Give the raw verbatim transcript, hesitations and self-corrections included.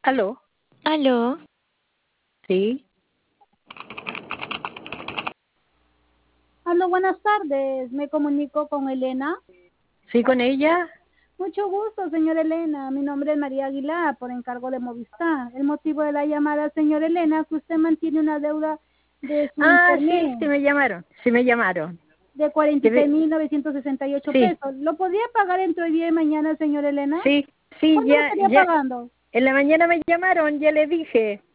¿Aló? ¿Aló? Sí. Aló, buenas tardes. Me comunico con Elena. ¿Sí con ella? Mucho gusto, señora Elena. Mi nombre es María Aguilar, por encargo de Movistar. El motivo de la llamada, señora Elena, que usted mantiene una deuda de su Ah, sí, internet sí me llamaron. Sí me llamaron. de cuarenta y Que seis ve- mil novecientos sesenta y ocho Sí, pesos. ¿Lo podría pagar entre hoy día y mañana, señora Elena? sí, sí, ¿Cuánto lo ya, estaría ya. pagando? En la mañana me llamaron, ya le dije.